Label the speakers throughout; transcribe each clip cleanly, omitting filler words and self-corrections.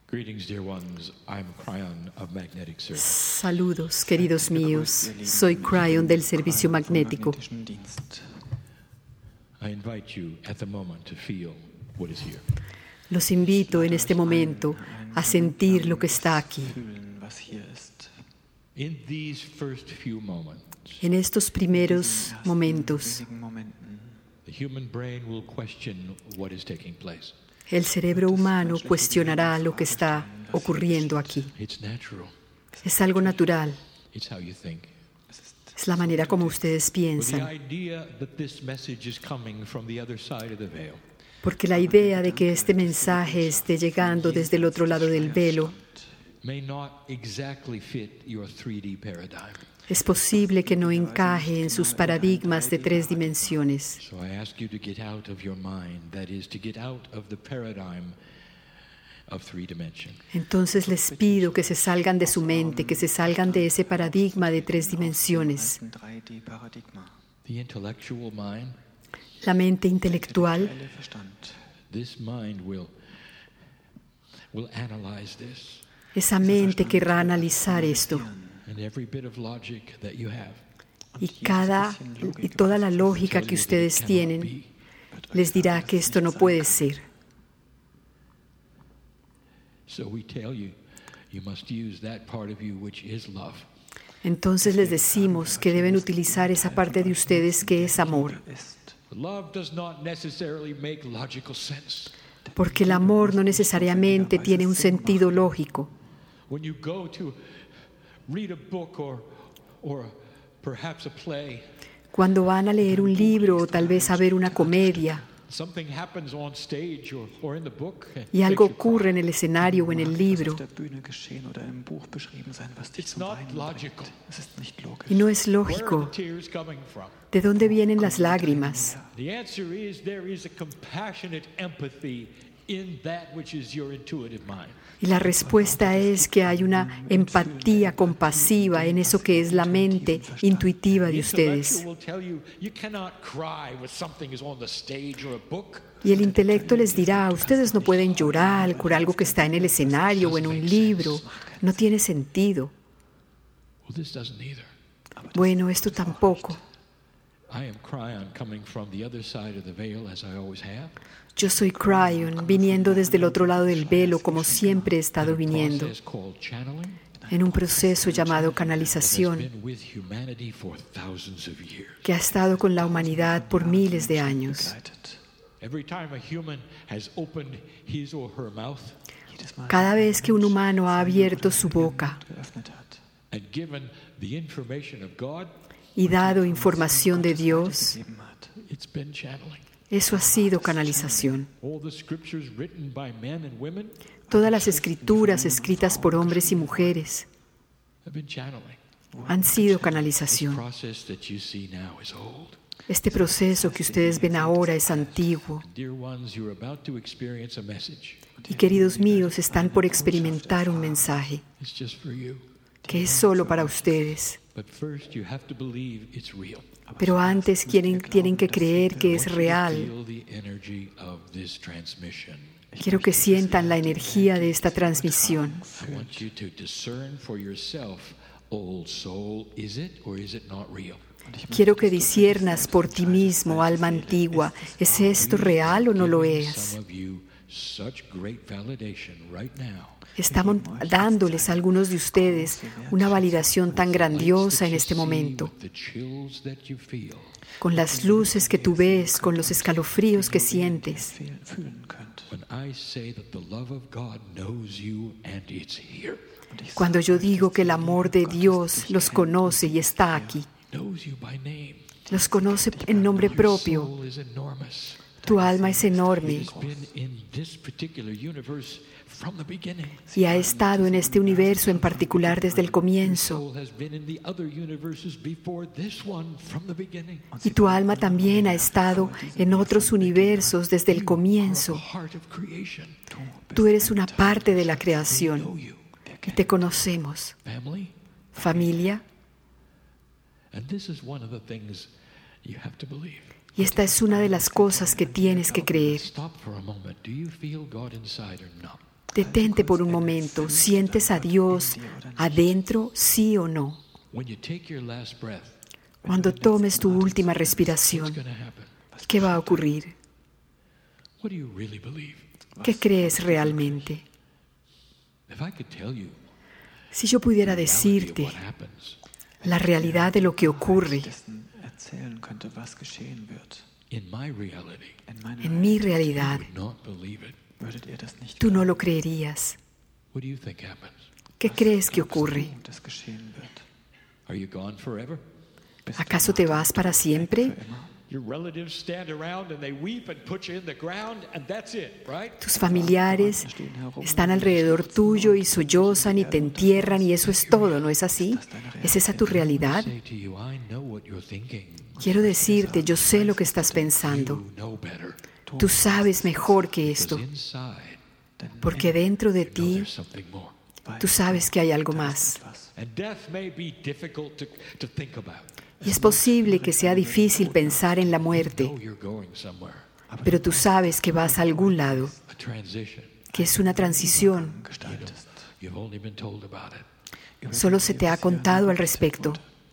Speaker 1: Greetings, dear ones. I'm Cryon of Magnetic Service.
Speaker 2: Saludos, queridos míos. Soy Cryon del Servicio Magnético.
Speaker 1: I invite you at the moment to feel what is here.
Speaker 2: Los invito en este momento a sentir lo que está aquí.
Speaker 1: In these first few moments,
Speaker 2: En estos primeros momentos,
Speaker 1: the human brain will question what is taking place.
Speaker 2: el cerebro humano cuestionará lo que está ocurriendo aquí.
Speaker 1: It's natural.
Speaker 2: Es algo natural.
Speaker 1: It's how you think.
Speaker 2: Es la manera como ustedes
Speaker 1: But the
Speaker 2: piensan.
Speaker 1: idea that this message is coming from the other side of the veil
Speaker 2: Porque la idea de que este mensaje esté llegando desde el otro lado del velo
Speaker 1: may not exactly fit your 3D paradigm.
Speaker 2: es posible que no encaje en sus paradigmas de 3 dimensiones.
Speaker 1: So I ask you to get out of your mind, that is, to get out of the paradigm of 3 dimension.
Speaker 2: Entonces les pido que se salgan de su mente, que se salgan de ese paradigma de 3 dimensiones.
Speaker 1: The intellectual mind,
Speaker 2: La mente intelectual,
Speaker 1: this mind will analyze this,
Speaker 2: esa mente querrá analizar esto
Speaker 1: and every bit of logic that you have
Speaker 2: y toda la lógica que ustedes tienen les dirá que esto no puede ser.
Speaker 1: So we tell you, you must use that part of you which is love.
Speaker 2: Entonces les decimos que deben utilizar esa parte de ustedes que es amor,
Speaker 1: Love does not necessarily make logical sense.
Speaker 2: porque el amor no necesariamente tiene un sentido lógico.
Speaker 1: When you go to read a book or perhaps a play,
Speaker 2: Cuando van a leer un libro o tal vez a ver una comedia
Speaker 1: something happens on stage or in the book.
Speaker 2: y algo ocurre en el escenario o en el libro
Speaker 1: It's not logical.
Speaker 2: y no es
Speaker 1: Where are
Speaker 2: lógico,
Speaker 1: the tears coming from?
Speaker 2: ¿de dónde vienen las lágrimas?
Speaker 1: The answer is there is a compassionate empathy in that which is your intuitive mind.
Speaker 2: Y la respuesta es que hay una empatía compasiva en eso que es la mente intuitiva de
Speaker 1: The
Speaker 2: ustedes.
Speaker 1: intellectual will tell you, you cannot cry when something is on the stage or a book.
Speaker 2: Y el intelecto les dirá, ustedes no pueden llorar por algo que está en el escenario o en un libro. No tiene sentido.
Speaker 1: Well, this doesn't either.
Speaker 2: Bueno, esto tampoco.
Speaker 1: I am Cryon coming from the other side of the veil as I always have.
Speaker 2: Yo soy Cryon, viniendo desde el otro lado del velo, como siempre he estado viniendo,
Speaker 1: Process called channeling
Speaker 2: en un proceso llamado
Speaker 1: has
Speaker 2: canalización
Speaker 1: been with humanity for thousands of years.
Speaker 2: que ha estado con la humanidad por miles de años.
Speaker 1: Every time a human has opened his or her mouth
Speaker 2: Cada vez que un humano ha abierto su boca
Speaker 1: and given the information of God,
Speaker 2: y dado información de Dios,
Speaker 1: it's been channeling.
Speaker 2: eso ha sido canalización.
Speaker 1: All the scriptures written by men and women
Speaker 2: Todas las escrituras escritas por hombres y mujeres
Speaker 1: have been channeling.
Speaker 2: han sido
Speaker 1: The
Speaker 2: canalización.
Speaker 1: process that you see now is old.
Speaker 2: Este proceso que ustedes ven ahora es antiguo.
Speaker 1: Dear ones, you're about to experience a message.
Speaker 2: Y queridos míos, están por experimentar un mensaje
Speaker 1: It's just for you.
Speaker 2: que es solo para ustedes.
Speaker 1: But first you have to believe it's real.
Speaker 2: Pero antes tienen que creer que es real.
Speaker 1: Feel the energy of this transmission.
Speaker 2: Quiero que sientan la energía de esta transmisión.
Speaker 1: I want you to discern for yourself, old soul, is it or is it not real?
Speaker 2: Quiero que disciernas por ti mismo, alma antigua, ¿es esto real o no lo es?
Speaker 1: Some of you such great validation right now.
Speaker 2: Estamos dándoles a algunos de ustedes una validación tan grandiosa en este momento,
Speaker 1: The chills that you feel.
Speaker 2: con las luces que tú ves, con los escalofríos que sientes.
Speaker 1: When I say that the love of God knows you and it's here.
Speaker 2: Cuando yo digo que el amor de Dios los conoce y está aquí,
Speaker 1: Knows you by name.
Speaker 2: los conoce en nombre propio.
Speaker 1: Soul is enormous.
Speaker 2: Tu alma es enorme
Speaker 1: It's been in this particular universe from the beginning.
Speaker 2: y ha estado en este universo en particular desde el comienzo.
Speaker 1: Soul has been in the other universes before this one from the beginning.
Speaker 2: Y tu alma también ha estado en otros universos desde el comienzo.
Speaker 1: Heart of creation.
Speaker 2: Tú eres una parte de la
Speaker 1: Know
Speaker 2: creación
Speaker 1: you.
Speaker 2: y te conocemos.
Speaker 1: Family.
Speaker 2: Familia,
Speaker 1: And this is one of the things you have to believe.
Speaker 2: y esta es una de las cosas que tienes que creer.
Speaker 1: Stop for a moment. Do you feel God inside or not?
Speaker 2: Detente por un momento. ¿Sientes a Dios adentro, sí o no?
Speaker 1: When you take your last breath,
Speaker 2: Cuando tomes tu última
Speaker 1: what's
Speaker 2: respiración,
Speaker 1: going to happen?
Speaker 2: ¿qué va a ocurrir?
Speaker 1: What do you really believe?
Speaker 2: ¿Qué crees realmente?
Speaker 1: If I could tell you
Speaker 2: Si yo pudiera
Speaker 1: the reality of
Speaker 2: decirte
Speaker 1: what happens
Speaker 2: la realidad de lo que ocurre
Speaker 3: dessen erzählen könnte, was geschehen wird.
Speaker 1: in my reality,
Speaker 3: In meiner
Speaker 2: en mi
Speaker 3: Welt
Speaker 2: realidad,
Speaker 1: would not believe it.
Speaker 3: würdet ihr das nicht
Speaker 2: tú no lo creerías.
Speaker 1: What do you think happens?
Speaker 2: ¿Qué crees que
Speaker 3: glaubst
Speaker 2: ocurre?
Speaker 3: du, das geschehen wird?
Speaker 1: Are you gone forever?
Speaker 3: Bist du
Speaker 2: ¿Acaso te vas para siempre?
Speaker 3: für immer?
Speaker 1: Your relatives stand around and they weep and put you in the ground and that's it, right?
Speaker 2: Tus familiares están alrededor tuyo y sollozan y te entierran y eso es todo, ¿no es así? ¿Es esa tu realidad?
Speaker 1: Say to you, I know what you're thinking.
Speaker 2: Quiero decirte, yo sé lo que estás pensando.
Speaker 1: You know better.
Speaker 2: Tú sabes mejor que
Speaker 1: Because
Speaker 2: esto,
Speaker 1: inside,
Speaker 2: porque dentro de
Speaker 1: you know
Speaker 2: ti
Speaker 1: there's something more.
Speaker 2: tú sabes que hay algo más.
Speaker 1: And death may be difficult to think about.
Speaker 2: Y es posible que sea difícil pensar en la muerte,
Speaker 1: You know you're going somewhere.
Speaker 2: pero tú sabes que vas a algún lado,
Speaker 1: A transition.
Speaker 2: que es una transición.
Speaker 3: Gestaltest.
Speaker 1: You've only been told about it.
Speaker 2: Solo se te ha contado al respecto,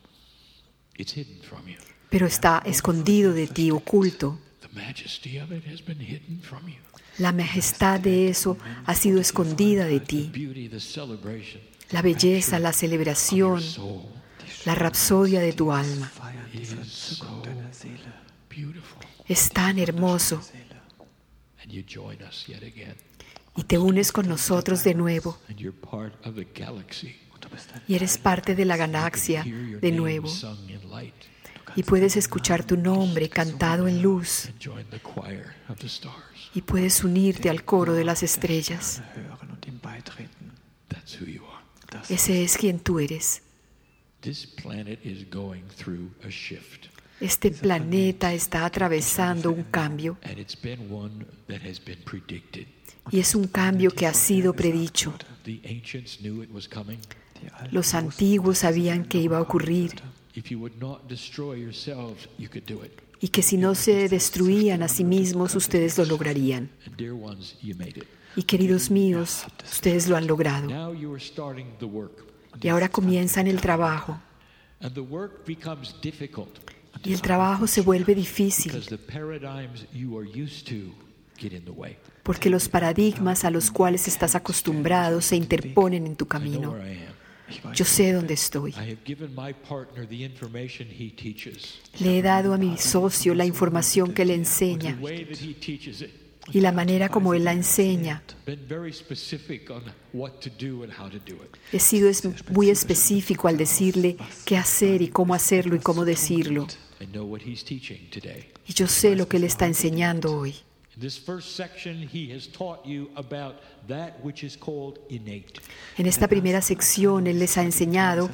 Speaker 1: It's hidden from you.
Speaker 2: pero está escondido de ti, oculto.
Speaker 1: The majesty of it has been hidden from you.
Speaker 2: La majestad de eso ha sido escondida de
Speaker 1: The
Speaker 2: ti.
Speaker 1: beauty, the celebration,
Speaker 2: La belleza, la celebración,
Speaker 1: soul
Speaker 2: la rapsodia de tu alma.
Speaker 3: Feiern die Verzückung deiner Seele.
Speaker 1: beautiful.
Speaker 2: Es tan hermoso
Speaker 3: Seele.
Speaker 1: And you join us yet again.
Speaker 2: y te unes con nosotros de nuevo
Speaker 1: And you're part of the galaxy.
Speaker 3: Und du bist ein
Speaker 2: y eres parte de la galaxia
Speaker 1: Hear your
Speaker 2: de
Speaker 1: name
Speaker 2: nuevo
Speaker 1: sung in light.
Speaker 2: y puedes escuchar tu nombre cantado en luz
Speaker 1: And join the choir of the stars.
Speaker 2: y puedes unirte al coro de las estrellas.
Speaker 3: hören und ihm beitreten.
Speaker 1: That's who you are.
Speaker 3: Das
Speaker 2: Ese es quien tú eres.
Speaker 1: This planet is going through a shift.
Speaker 2: Este planeta está atravesando un cambio
Speaker 1: And it's been one that has been predicted.
Speaker 2: y es un cambio que ha sido predicho.
Speaker 1: The ancients knew it was coming.
Speaker 3: die alten
Speaker 2: Los antiguos sabían que iba a ocurrir
Speaker 1: If you would not destroy yourselves, you could do it.
Speaker 2: y que si no se destruían a sí mismos, ustedes lo lograrían.
Speaker 1: And dear ones, you made it.
Speaker 2: Y queridos míos, ustedes lo han logrado.
Speaker 1: Now you are starting the work.
Speaker 2: Y ahora comienzan el trabajo.
Speaker 1: And the work becomes difficult
Speaker 2: Y el trabajo se vuelve difícil
Speaker 1: because the paradigms you are used to get in the way.
Speaker 2: porque los paradigmas a los cuales estás acostumbrado se interponen en tu
Speaker 1: I know
Speaker 2: camino.
Speaker 1: where I am.
Speaker 2: Yo sé dónde estoy.
Speaker 1: I have given my partner the information he teaches.
Speaker 2: Le he dado a mi socio la información que le enseña
Speaker 1: The way that he teaches it.
Speaker 2: y la manera como él la enseña.
Speaker 1: Been very specific on what to do and how to do it.
Speaker 2: He sido muy específico al decirle qué hacer y cómo hacerlo y cómo decirlo.
Speaker 1: I know what he's teaching today.
Speaker 2: Y yo sé lo que él está enseñando hoy.
Speaker 1: In this first section, he has taught you about that which is called innate.
Speaker 2: En esta primera sección él les ha enseñado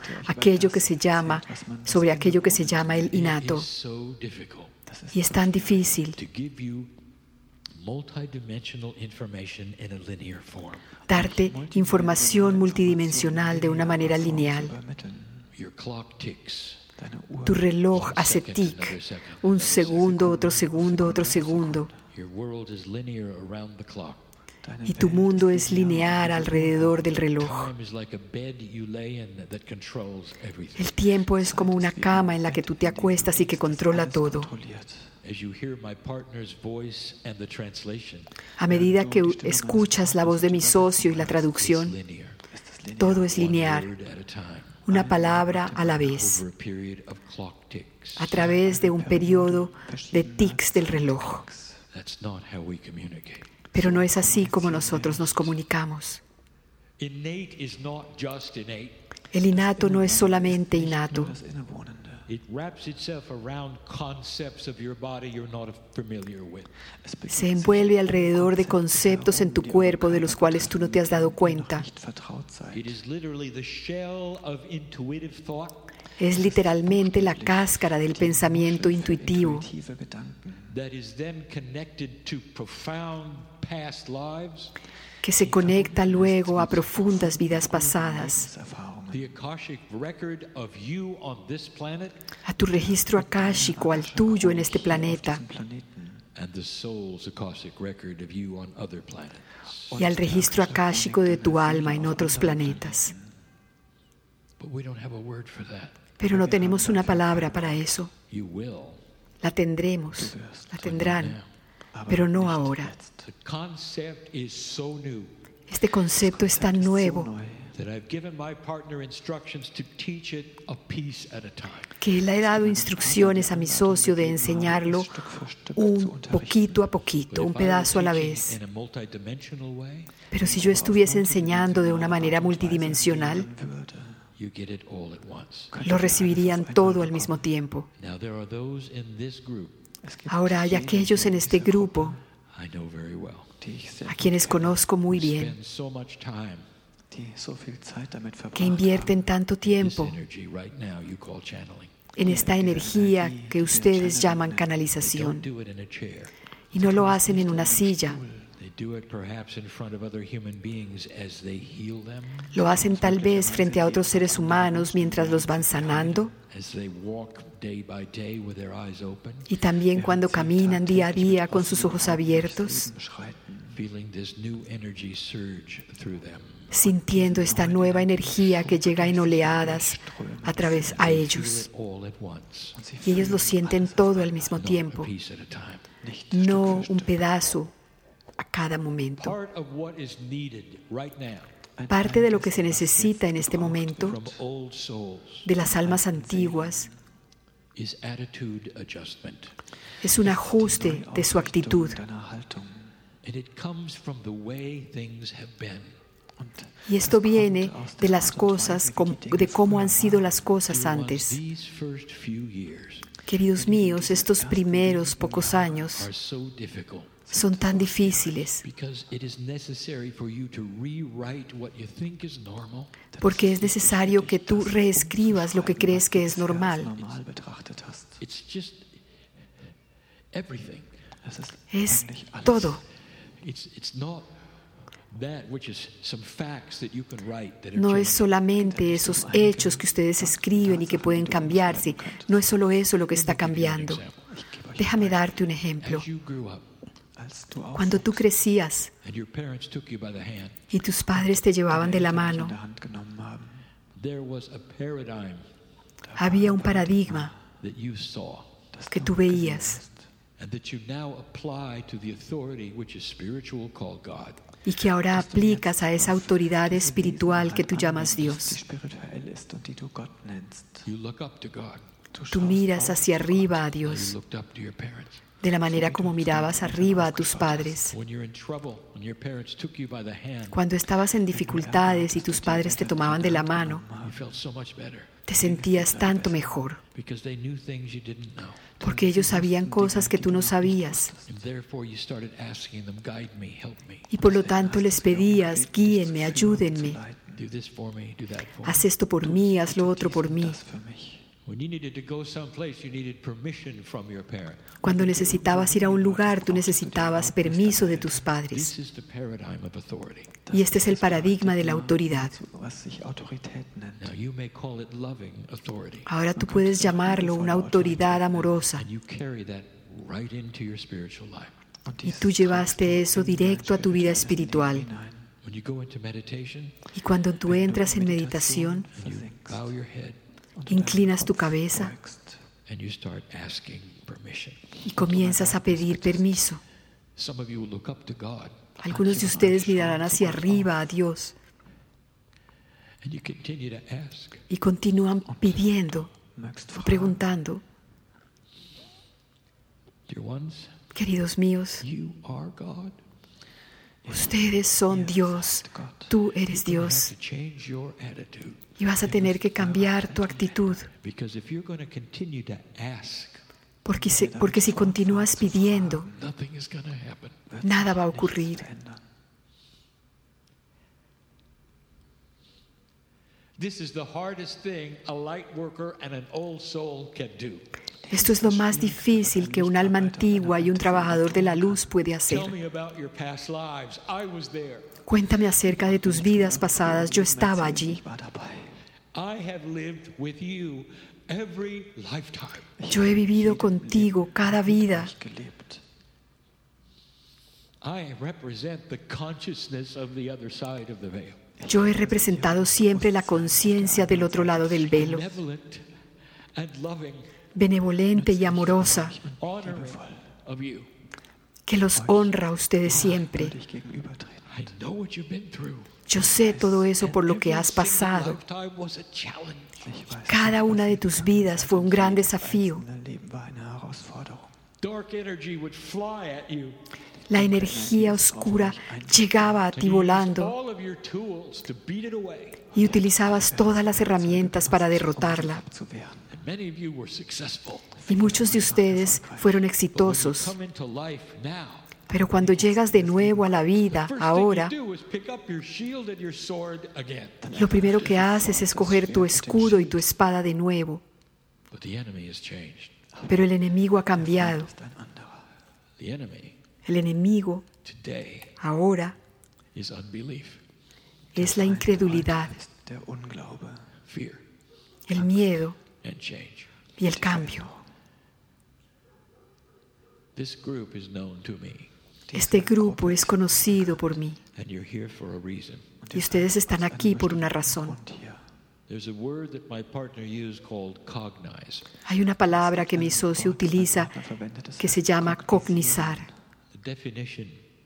Speaker 2: sobre aquello que se llama el innato.
Speaker 1: It is so difficult
Speaker 2: Y es tan difícil
Speaker 1: to give you multidimensional information in a linear form.
Speaker 2: darte información multidimensional de una manera lineal.
Speaker 3: übermitteln.
Speaker 1: Your clock ticks.
Speaker 3: Deine Uhr.
Speaker 2: Tu reloj hace tic, un segundo, otro segundo, otro segundo.
Speaker 1: Your world is linear around the clock.
Speaker 3: Deine
Speaker 2: Y tu
Speaker 3: Welt
Speaker 2: mundo
Speaker 3: ist
Speaker 2: es lineal alrededor del reloj.
Speaker 1: Time is like a bed you lay in that controls everything.
Speaker 2: El tiempo es como una cama en la que tú te acuestas y que controla todo.
Speaker 3: kontrolliert.
Speaker 1: As you hear my partner's voice and the translation,
Speaker 2: A medida que escuchas la voz de mi socio y la
Speaker 1: it's
Speaker 2: traducción,
Speaker 1: linear.
Speaker 2: todo es
Speaker 1: One
Speaker 2: lineal,
Speaker 1: word at a time.
Speaker 2: una palabra a la vez,
Speaker 1: Over a period of clock ticks.
Speaker 2: a través de un periodo de tics del reloj.
Speaker 1: That's not how we communicate.
Speaker 2: Pero no es así como nosotros nos comunicamos.
Speaker 1: Innate is not just innate.
Speaker 2: El innato no es solamente innato,
Speaker 3: Das Innewohnende.
Speaker 1: It wraps itself around concepts of your body you're not familiar with.
Speaker 3: Es beginnt
Speaker 2: se envuelve alrededor de conceptos en tu cuerpo de los cuales tú no te has dado cuenta.
Speaker 3: nicht vertraut seid.
Speaker 1: It is literally the shell of intuitive thought
Speaker 2: Es literalmente la cáscara del pensamiento intuitivo
Speaker 3: Intuitive Gedanken,
Speaker 1: that is then connected to profound past lives,
Speaker 2: que se conecta luego a profundas vidas pasadas,
Speaker 3: Erfahrungen.
Speaker 1: the Akashic record of you on this planet
Speaker 2: a tu registro akáshico, al tuyo en este planeta,
Speaker 3: Planeten
Speaker 1: and the soul's Akashic record of you on other planets.
Speaker 2: y al registro akáshico de tu alma en otros planetas.
Speaker 1: But we don't have a word for that.
Speaker 2: Pero no tenemos una palabra para eso.
Speaker 1: You will.
Speaker 2: La tendremos, la tendrán,
Speaker 3: Aber
Speaker 2: pero no
Speaker 3: nicht
Speaker 2: ahora.
Speaker 3: jetzt.
Speaker 1: The concept is so new
Speaker 2: Este concepto es tan nuevo
Speaker 3: So neu,
Speaker 1: that I've given my partner instructions to teach it a piece at a time.
Speaker 2: que le he dado instrucciones a mi socio de enseñarlo
Speaker 3: Stück für Stück zu
Speaker 2: un
Speaker 3: unterrichten.
Speaker 2: poquito a poquito, un
Speaker 1: But if I were
Speaker 2: pedazo a la
Speaker 1: teaching
Speaker 2: vez.
Speaker 1: in a multidimensional way,
Speaker 2: Pero si yo estuviese enseñando de una manera multidimensional,
Speaker 3: Würde,
Speaker 1: you get it all at once.
Speaker 2: lo recibirían todo al mismo tiempo.
Speaker 1: Now there are those in this group
Speaker 3: es gibt
Speaker 2: Ahora hay
Speaker 3: jene
Speaker 2: aquellos en este grupo
Speaker 1: I know very well.
Speaker 3: die ich sehr
Speaker 2: a quienes conozco muy
Speaker 1: Who
Speaker 2: bien,
Speaker 1: spend so much time,
Speaker 3: die so viel Zeit damit
Speaker 2: que
Speaker 3: verbracht
Speaker 2: invierten tanto
Speaker 1: this
Speaker 2: tiempo
Speaker 1: energy right now you call channeling.
Speaker 2: en esta energía que ustedes llaman
Speaker 1: They don't
Speaker 2: canalización,
Speaker 1: do it in a chair.
Speaker 2: y no lo hacen en una silla,
Speaker 1: They do it perhaps in front of other human beings as they heal them,
Speaker 2: lo hacen tal vez frente a otros seres humanos mientras los van sanando,
Speaker 1: as they walk day by day with their eyes open,
Speaker 2: y también cuando caminan día a día con sus ojos abiertos,
Speaker 1: feeling this new energy surge through them.
Speaker 2: sintiendo esta nueva energía que llega en oleadas a través a
Speaker 1: Feel
Speaker 2: ellos.
Speaker 1: it all at once,
Speaker 2: Y ellos lo sienten todo al mismo
Speaker 1: not
Speaker 2: tiempo,
Speaker 1: a piece at a time.
Speaker 2: no un pedazo a cada momento.
Speaker 1: Part of what is needed right now
Speaker 2: Parte de lo que se necesita en este momento
Speaker 1: from old souls
Speaker 2: de las almas antiguas
Speaker 1: is attitude adjustment.
Speaker 2: es un ajuste de su actitud.
Speaker 1: And it comes from the way things have been.
Speaker 2: Y esto viene de las cosas, de cómo han sido las cosas
Speaker 1: Dear ones,
Speaker 2: antes.
Speaker 1: these first few years
Speaker 2: Queridos míos, estos primeros pocos años
Speaker 1: are so difficult
Speaker 2: son tan difíciles
Speaker 1: because it is necessary for you to rewrite what you think is normal
Speaker 2: porque es necesario que tú reescribas lo que crees que es normal.
Speaker 3: normal betrachtet hast.
Speaker 1: It's just everything.
Speaker 3: Es ist
Speaker 2: Es
Speaker 3: eigentlich alles.
Speaker 2: todo.
Speaker 1: It's not that which is some facts that you can write that have
Speaker 2: No es
Speaker 1: changed.
Speaker 2: solamente esos hechos que ustedes escriben y que pueden cambiarse. No es solo eso lo que está cambiando.
Speaker 3: Ich gebe euch
Speaker 2: Déjame darte un ejemplo.
Speaker 1: As you grew up
Speaker 3: als du
Speaker 2: Cuando tú crecías
Speaker 1: and your parents took you by the hand,
Speaker 2: y tus padres te llevaban de la
Speaker 3: in
Speaker 2: mano,
Speaker 3: der Hand genommen haben,
Speaker 1: there was a paradigm
Speaker 2: había un paradigma
Speaker 1: that you saw
Speaker 3: das
Speaker 2: que
Speaker 3: du
Speaker 2: tú veías
Speaker 1: and that you now apply to the authority which is spiritual called God.
Speaker 2: y que ahora aplicas a esa autoridad espiritual que tú llamas
Speaker 3: die
Speaker 2: Dios.
Speaker 3: spirituell ist und die du Gott nennst.
Speaker 1: You look up to God.
Speaker 3: Du
Speaker 2: Tú
Speaker 3: schaust
Speaker 2: miras
Speaker 3: auf
Speaker 2: hacia arriba a
Speaker 1: How you
Speaker 2: Dios,
Speaker 1: looked up to your parents.
Speaker 2: de la manera como mirabas arriba a tus padres.
Speaker 1: When you're in trouble, when your parents took you by the hand,
Speaker 2: Cuando estabas en dificultades y tus padres te tomaban de la mano,
Speaker 1: you felt so much better
Speaker 2: te sentías tanto mejor,
Speaker 1: because they knew things you didn't know.
Speaker 2: porque ellos sabían cosas que tú no sabías.
Speaker 1: And therefore you started asking them, guide me, help me.
Speaker 2: Y por lo tanto les pedías, guíenme, ayúdenme,
Speaker 1: Do this for me, do that for me.
Speaker 2: haz esto por mí, haz lo otro por mí.
Speaker 3: das für mich.
Speaker 1: When you needed to go someplace, you needed permission from your parent.
Speaker 2: Cuando necesitabas ir a un lugar, tú necesitabas permiso de tus
Speaker 1: This
Speaker 2: padres.
Speaker 1: is the paradigm of authority.
Speaker 2: Y este es el paradigma de la autoridad.
Speaker 3: Was sich Autorität nennt.
Speaker 1: Now you may call it loving authority,
Speaker 2: Ahora tú puedes llamarlo una autoridad amorosa.
Speaker 1: and you carry that right into your spiritual life.
Speaker 3: Und
Speaker 2: Y
Speaker 3: dies
Speaker 2: tú llevaste eso directo a tu vida espiritual.
Speaker 3: hinein.
Speaker 1: When you go into meditation
Speaker 2: Y cuando tú entras en meditación,
Speaker 1: and you bow your head
Speaker 2: inclinas tu cabeza
Speaker 3: Beugst.
Speaker 1: and you start asking permission.
Speaker 2: y comienzas a pedir permiso.
Speaker 1: Some of you will look up to God
Speaker 2: Algunos de ustedes mirarán hacia arriba a Dios
Speaker 1: and you continue to ask.
Speaker 2: y continúan pidiendo
Speaker 3: Mögst
Speaker 2: o
Speaker 3: fragen.
Speaker 2: preguntando.
Speaker 1: Dear ones,
Speaker 2: Queridos míos,
Speaker 1: you are God.
Speaker 2: ustedes son Dios, tú eres
Speaker 1: You have
Speaker 2: Dios
Speaker 1: to change your attitude
Speaker 2: y vas a tener que cambiar tu actitud,
Speaker 1: because if you're going to continue to ask,
Speaker 2: porque si continúas pidiendo,
Speaker 1: nothing is going to happen.
Speaker 2: nada va a ocurrir.
Speaker 3: Verändern.
Speaker 1: This is the hardest thing a light worker and an old soul can do.
Speaker 2: Esto es lo más difícil que un alma antigua y un trabajador de la luz puede
Speaker 1: Tell
Speaker 2: hacer.
Speaker 1: me about your past lives. I was there.
Speaker 2: Cuéntame acerca de tus vidas pasadas, yo estaba allí.
Speaker 3: Ich war dabei.
Speaker 1: I have lived with you every lifetime.
Speaker 2: Yo he vivido contigo cada vida
Speaker 3: Ich gelebt.
Speaker 1: I represent the consciousness of the other side of the veil.
Speaker 2: Yo he representado siempre la conciencia del otro lado del velo,
Speaker 1: Benevolent and loving,
Speaker 2: benevolente y amorosa,
Speaker 1: honoring of you.
Speaker 2: que los honra a ustedes siempre.
Speaker 3: Würdig gegenübertreten.
Speaker 1: I know what you've been through.
Speaker 2: Yo sé todo eso por lo que has pasado.
Speaker 1: Every single lifetime was a challenge.
Speaker 3: Ich weiß,
Speaker 2: Cada una de tus vidas fue un gran desafío.
Speaker 3: dein Leben war eine Herausforderung.
Speaker 1: Dark energy would fly at you.
Speaker 2: La energía oscura llegaba a ti volando
Speaker 1: All of your tools to beat it away.
Speaker 2: y utilizabas todas las herramientas para derrotarla.
Speaker 3: Abzuwehren.
Speaker 1: And many of you were successful.
Speaker 2: Y muchos de ustedes fueron
Speaker 1: But when you
Speaker 2: exitosos.
Speaker 1: come into life now,
Speaker 2: Pero cuando llegas de nuevo a la vida,
Speaker 1: first
Speaker 2: ahora,
Speaker 1: thing you do is pick up your shield and your sword again.
Speaker 2: lo primero que haces es coger tu escudo y tu espada de nuevo.
Speaker 1: But the enemy has changed.
Speaker 2: Pero el enemigo ha cambiado.
Speaker 3: Ist ein anderer.
Speaker 1: The enemy
Speaker 2: El enemigo
Speaker 1: today
Speaker 2: ahora
Speaker 1: is unbelief,
Speaker 2: es la incredulidad,
Speaker 3: Ist der Unglaube.
Speaker 1: fear,
Speaker 2: el miedo
Speaker 1: and change.
Speaker 2: y el cambio.
Speaker 1: This group is known to me,
Speaker 2: Este grupo es conocido por mí
Speaker 1: and you're here for a reason.
Speaker 2: y ustedes están aquí por una razón.
Speaker 3: Und hier.
Speaker 1: There's a word that my partner used called cognize.
Speaker 2: Hay una palabra que mi socio utiliza que se llama cognizar.
Speaker 1: The definition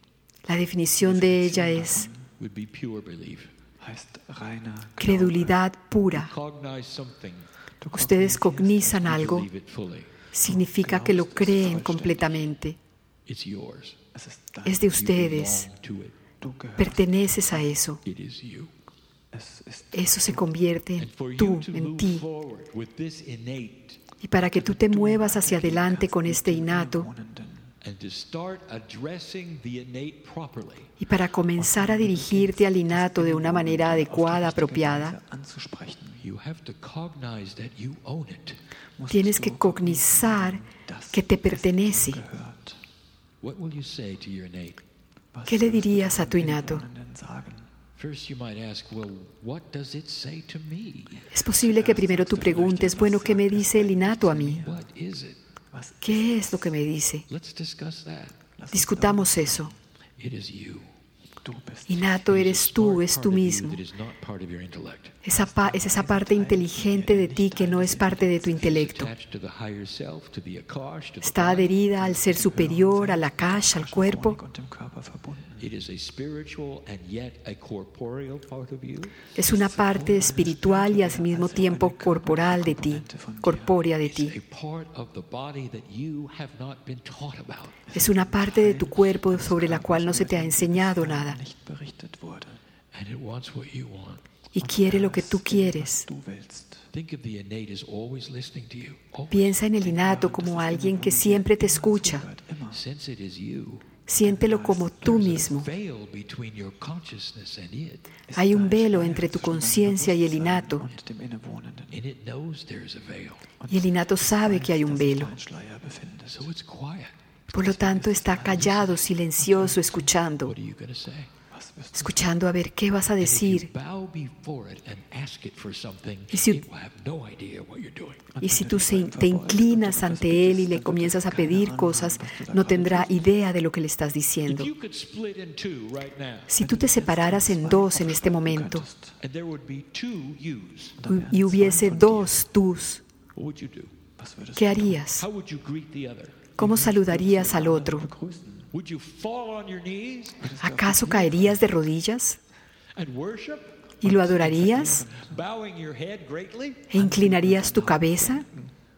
Speaker 2: La definición de ella es
Speaker 1: would be pure belief.
Speaker 3: Heißt reiner
Speaker 2: credulidad pura.
Speaker 1: Cognize something,
Speaker 2: Ustedes cognizan algo,
Speaker 1: believe it fully.
Speaker 2: significa que lo creen completamente.
Speaker 1: It's yours.
Speaker 3: Es ist dein.
Speaker 2: Es de
Speaker 1: You
Speaker 2: ustedes.
Speaker 1: belong to it.
Speaker 3: Du gehörst.
Speaker 2: Perteneces a eso.
Speaker 1: It is you.
Speaker 3: Es ist
Speaker 2: Eso se convierte
Speaker 1: And for
Speaker 2: en
Speaker 1: you
Speaker 2: tú,
Speaker 1: to
Speaker 2: en
Speaker 1: move
Speaker 2: ti.
Speaker 1: forward with this innate
Speaker 2: Y para que tú te muevas hacia adelante con este innato
Speaker 3: Wohnenden.
Speaker 1: and to start addressing the innate properly,
Speaker 2: y para comenzar a dirigirte al innato de una manera adecuada, apropiada,
Speaker 3: Anzusprechen.
Speaker 1: you have to cognize that you own it.
Speaker 2: tienes que cognizar que te pertenece.
Speaker 3: Gehört.
Speaker 1: What will you say to your innate?
Speaker 3: Was
Speaker 2: ¿Qué le
Speaker 3: wirst du
Speaker 2: dirías a tu
Speaker 3: den
Speaker 2: innato?
Speaker 3: Wohnenden sagen?
Speaker 1: First, you might ask, well, what does it say to me?
Speaker 2: Es posible que primero tú preguntes, bueno, ¿qué me dice el innato a mí?
Speaker 1: What is it?
Speaker 3: Was
Speaker 2: ¿Qué es lo que me dice?
Speaker 1: Let's discuss that.
Speaker 2: Discutamos eso.
Speaker 1: It is you.
Speaker 3: du bist?
Speaker 2: Innato eres tú, es tú mismo.
Speaker 1: That is not part of your intellect.
Speaker 2: Es esa parte inteligente de ti que no es parte de tu intelecto.
Speaker 1: Attached to the higher self, to the akash, to the
Speaker 2: Está adherida al ser superior, al akash, al cuerpo.
Speaker 3: Und dem Körper verbunden.
Speaker 1: It is a spiritual and yet a corporeal part of you.
Speaker 2: Es una parte espiritual y al mismo tiempo corporal de ti, corpórea de
Speaker 1: It's
Speaker 2: ti.
Speaker 1: a part of the body that you have not been taught about.
Speaker 2: Es una parte de tu cuerpo sobre la cual no se te ha enseñado nada
Speaker 3: Nicht berichtet wurde.
Speaker 1: And it wants what you want.
Speaker 2: y quiere lo que tú quieres.
Speaker 3: Du willst.
Speaker 1: Think of the innate as always listening to you. Oh,
Speaker 2: Piensa en el innato como alguien que siempre te escucha.
Speaker 3: Hört immer.
Speaker 1: sense it as you.
Speaker 2: Siéntelo como tú mismo.
Speaker 1: Veil between your consciousness and it.
Speaker 2: Hay un velo entre tu conciencia y el innato,
Speaker 3: Und dem Innewohnenden.
Speaker 1: And it knows there's a veil.
Speaker 2: y el innato sabe que hay un velo.
Speaker 3: Ein Schleier befindet.
Speaker 1: So it's quiet.
Speaker 2: Por lo tanto, está callado, silencioso, escuchando,
Speaker 1: What are you going to say?
Speaker 3: Was wirst du?
Speaker 2: escuchando a ver qué vas a
Speaker 1: And if you
Speaker 2: decir.
Speaker 1: bow before it and ask it for something,
Speaker 2: Y si-
Speaker 1: it will have no idea what you're doing.
Speaker 2: Y si tú te inclinas ante él y le comienzas a pedir cosas, no tendrá idea de lo que le estás
Speaker 1: If
Speaker 2: diciendo.
Speaker 1: you could split in two right now,
Speaker 2: Si tú te separaras en dos en este momento
Speaker 1: and there would be two yous,
Speaker 2: y hubiese dos tus,
Speaker 1: what would you do?
Speaker 3: Was würdest
Speaker 2: ¿qué harías?
Speaker 1: How would you greet the other?
Speaker 2: ¿Cómo saludarías al otro?
Speaker 3: du begrüßen?
Speaker 1: Would you fall on your knees
Speaker 2: ¿Acaso caerías de rodillas
Speaker 1: and worship,
Speaker 2: y lo adorarías
Speaker 1: bowing your head greatly?
Speaker 2: e inclinarías tu cabeza?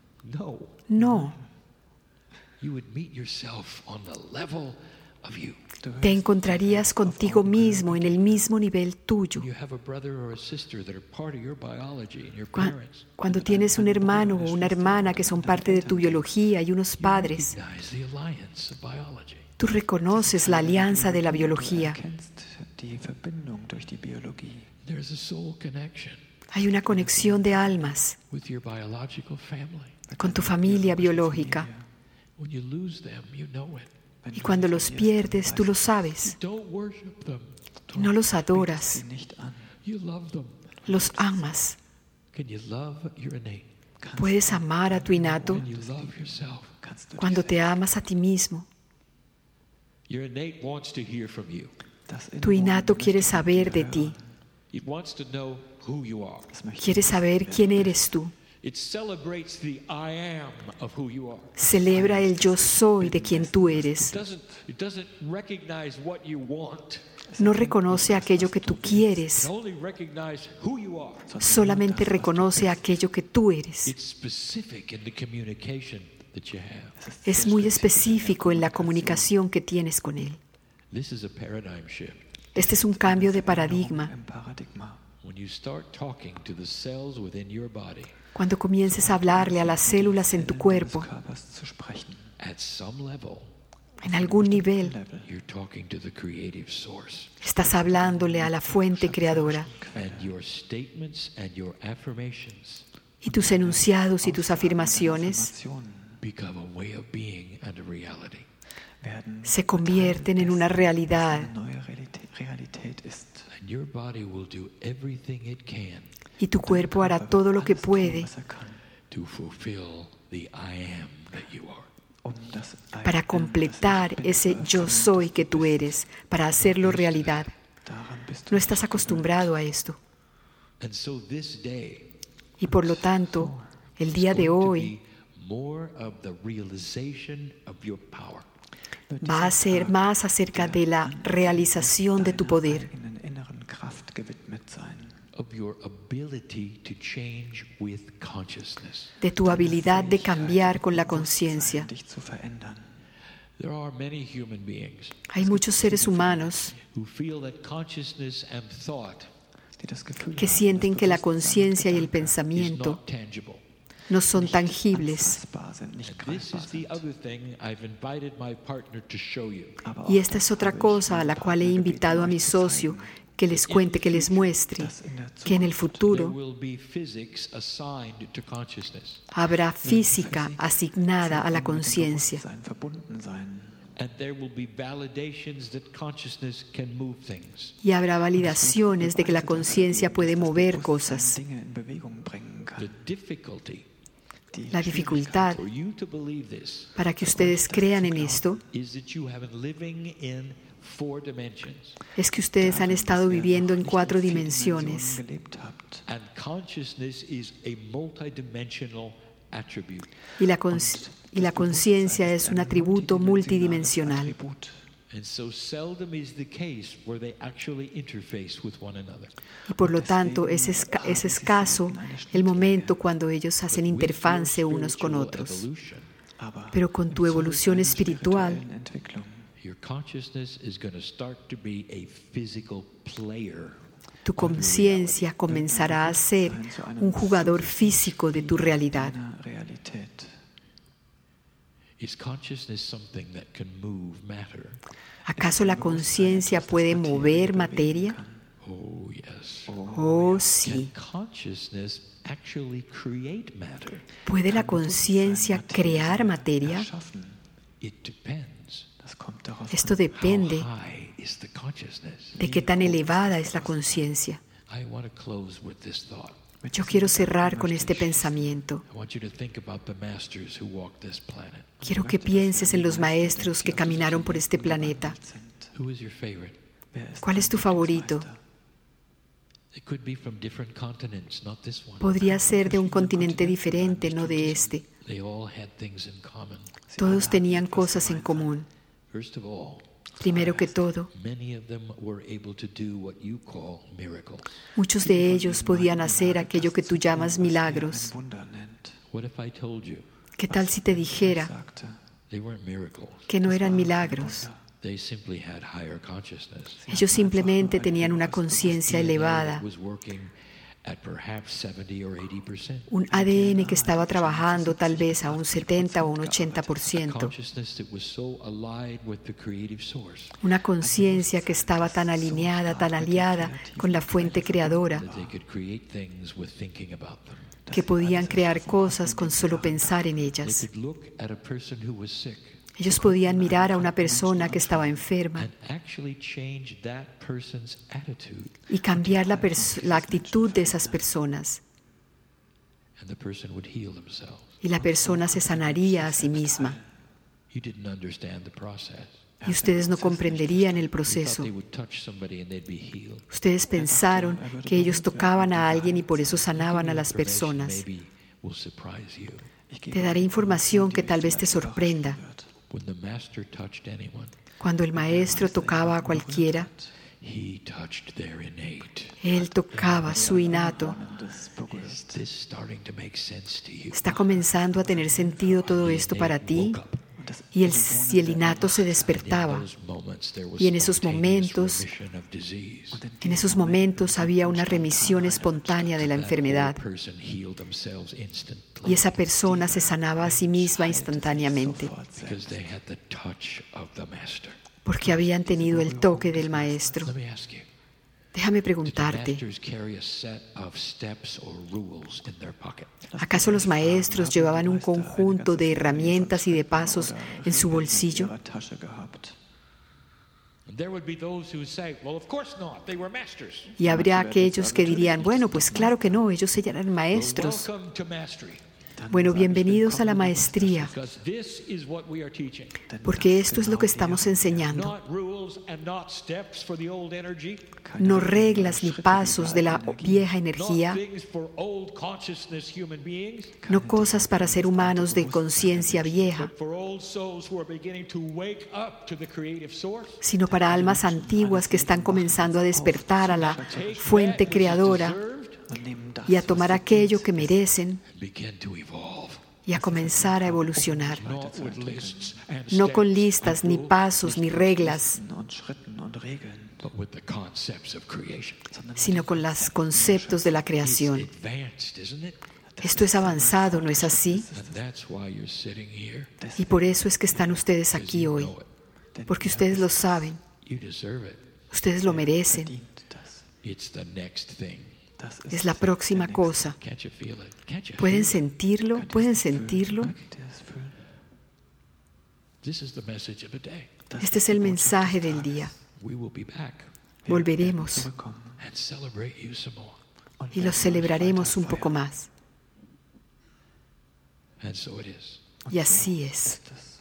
Speaker 1: No.
Speaker 2: No,
Speaker 1: You would meet yourself on the level of you.
Speaker 2: te encontrarías contigo mismo en el mismo nivel tuyo.
Speaker 1: You have a brother or a sister that are part of your biology and your
Speaker 2: Cua-
Speaker 1: parents.
Speaker 2: Cuando tienes un hermano o una hermana que son parte de tu biología y unos padres,
Speaker 1: Recognize the alliance of biology.
Speaker 2: tú reconoces la alianza de la biología.
Speaker 3: Kennst die Verbindung durch die Biologie.
Speaker 1: There's a soul connection
Speaker 2: Hay una conexión de almas
Speaker 1: with your biological family.
Speaker 2: con tu familia biológica.
Speaker 1: When you lose them, you know it.
Speaker 2: Y cuando los pierdes, tú lo sabes.
Speaker 1: Don't worship them.
Speaker 2: Y no los adoras,
Speaker 3: Sie nicht an.
Speaker 1: You love them.
Speaker 2: los amas.
Speaker 1: Can you love your innate?
Speaker 2: Puedes amar a tu innato
Speaker 1: Can you love yourself?
Speaker 3: Kannst du
Speaker 2: cuando
Speaker 3: dich
Speaker 2: te amas a ti mismo.
Speaker 1: Your innate wants to hear from you.
Speaker 2: Tu innato quiere saber de ti.
Speaker 1: It wants to know who you are.
Speaker 2: Quiere saber quién eres tú.
Speaker 1: It celebrates the I am of who you are.
Speaker 2: Celebra el yo soy de quien tú eres.
Speaker 1: It doesn't recognize what you want.
Speaker 2: No reconoce aquello que tú
Speaker 1: It
Speaker 2: quieres.
Speaker 1: only recognizes who you are.
Speaker 2: Solamente reconoce aquello que tú eres.
Speaker 1: It's specific in the communication that you have.
Speaker 2: Es muy específico en la comunicación que tienes con él.
Speaker 1: This is a paradigm shift.
Speaker 2: Este es un cambio de paradigma.
Speaker 1: When you start talking to the cells within your body,
Speaker 2: Cuando comiences a hablarle a las células en tu cuerpo,
Speaker 1: at some level,
Speaker 2: en algún nivel,
Speaker 1: you're talking to the creative source.
Speaker 2: estás hablándole a la fuente creadora.
Speaker 1: And your statements and your affirmations
Speaker 2: Y tus enunciados y tus afirmaciones
Speaker 1: become a way of being and a reality.
Speaker 2: se convierten en una realidad.
Speaker 1: And your body will do everything it can
Speaker 2: Y tu cuerpo hará todo lo que puede
Speaker 1: to fulfill the I am that you are.
Speaker 2: para completar ese yo soy que tú eres, para hacerlo realidad. No estás acostumbrado a esto.
Speaker 1: And so this day
Speaker 2: Y por lo tanto, el día de
Speaker 1: going to
Speaker 2: hoy
Speaker 1: be more of the realization of your power.
Speaker 2: va a ser más acerca de la realización de tu poder,
Speaker 1: Of your ability to change with consciousness.
Speaker 2: de tu habilidad de cambiar con la conciencia.
Speaker 1: There are many human beings
Speaker 2: Hay muchos seres humanos
Speaker 1: who feel that consciousness and thought
Speaker 2: que sienten que la conciencia y el
Speaker 1: is
Speaker 2: pensamiento
Speaker 1: not tangible.
Speaker 2: no son tangibles.
Speaker 1: And this is the other thing I've invited my partner to show you.
Speaker 2: Y esta es otra cosa a la cual he invitado a mi socio que les cuente, que les muestre, que en el
Speaker 1: There
Speaker 2: futuro
Speaker 1: will be physics assigned to consciousness,
Speaker 2: habrá física asignada a la conciencia
Speaker 1: and there will be validations that consciousness can move things.
Speaker 2: y habrá validaciones de que la conciencia puede mover cosas.
Speaker 1: The difficulty
Speaker 2: La dificultad
Speaker 1: for you to believe this
Speaker 2: para que ustedes crean en esto
Speaker 1: is that you have been living in 4 dimensions,
Speaker 2: es que ustedes han estado viviendo en 4 dimensiones
Speaker 1: and consciousness is a multidimensional attribute.
Speaker 2: y la conciencia es un atributo multidimensional.
Speaker 1: And so seldom is the case where they actually interface with one another.
Speaker 2: Y por lo tanto es escaso el momento cuando ellos hacen interfase unos con otros.
Speaker 1: Evolution,
Speaker 2: Pero con tu evolución espiritual,
Speaker 1: your consciousness is going to start to be a physical player.
Speaker 2: tu conciencia comenzará a ser un jugador físico de tu realidad.
Speaker 1: Is consciousness something that can move matter?
Speaker 2: ¿Acaso la conciencia puede mover materia?
Speaker 1: Oh, yes.
Speaker 2: Oh, sí.
Speaker 1: Can consciousness actually create matter?
Speaker 2: ¿Puede la conciencia crear materia?
Speaker 1: It depends.
Speaker 2: Esto depende
Speaker 1: How high is the consciousness?
Speaker 2: de qué tan elevada es la conciencia.
Speaker 1: I want to close with this thought.
Speaker 2: Yo quiero cerrar con este pensamiento.
Speaker 1: I want you to think about the masters who walked this planet.
Speaker 2: Quiero que pienses en los maestros que caminaron por este planeta.
Speaker 1: Who is your favorite?
Speaker 2: ¿Cuál es tu favorito?
Speaker 1: It could be from different continents, not this one.
Speaker 2: Podría ser de un continente diferente, no de este.
Speaker 1: They all had things in common.
Speaker 2: Todos tenían cosas en común.
Speaker 1: First of all,
Speaker 2: Primero que todo,
Speaker 1: many of them were able to do what you call miracles.
Speaker 2: muchos de ellos podían hacer aquello que tú llamas milagros.
Speaker 1: What if I told you
Speaker 2: ¿Qué tal si te dijera
Speaker 1: they weren't miracles?
Speaker 2: que no eran milagros?
Speaker 1: They simply had higher consciousness.
Speaker 2: Ellos simplemente tenían una conciencia elevada,
Speaker 1: It was working at perhaps 70 or 80%.
Speaker 2: un ADN que estaba trabajando tal vez a un 70 o un 80%,
Speaker 1: Consciousness that was so allied with the creative source
Speaker 2: una conciencia que estaba tan alineada, tan aliada con la fuente creadora,
Speaker 1: that they could create things with thinking about them.
Speaker 2: que podían crear cosas con solo pensar en
Speaker 1: They
Speaker 2: ellas.
Speaker 1: could look at a person who was sick
Speaker 2: Ellos podían mirar a una persona que estaba enferma
Speaker 1: and actually change that person's attitude,
Speaker 2: y cambiar la actitud de esas personas,
Speaker 1: and the person would heal themselves.
Speaker 2: y la persona se sanaría a sí misma.
Speaker 1: You didn't understand the process.
Speaker 2: y ustedes no comprenderían el proceso. Ustedes pensaron que ellos tocaban a alguien y por eso sanaban a las personas. Te daré información que tal vez te sorprenda. Cuando el maestro tocaba a cualquiera, él tocaba su innato. ¿Está comenzando a tener sentido todo esto para ti? Y el innato se despertaba. Y en esos momentos había una remisión espontánea de la enfermedad. Y esa persona se sanaba a sí misma instantáneamente. Porque habían tenido el toque del Maestro. Déjame preguntarte, ¿acaso los maestros llevaban un conjunto de herramientas y de pasos en su bolsillo? Y habría aquellos que dirían, bueno, pues claro que no, ellos eran maestros. Bueno, bienvenidos a la maestría, porque esto es lo que estamos enseñando. No reglas ni pasos de la vieja energía, no cosas para ser humanos de conciencia vieja, sino para almas antiguas que están comenzando a despertar a la fuente creadora y a tomar aquello que merecen y a comenzar a evolucionar, no con listas, ni pasos, ni reglas, sino con los conceptos de la creación. Esto es avanzado, ¿no es así? Y por eso es que están ustedes aquí hoy, porque ustedes lo saben, ustedes lo merecen. Es la próxima cosa. ¿Pueden sentirlo? ¿Pueden sentirlo? Este es el mensaje del día. Volveremos y los celebraremos un poco más. Y así es.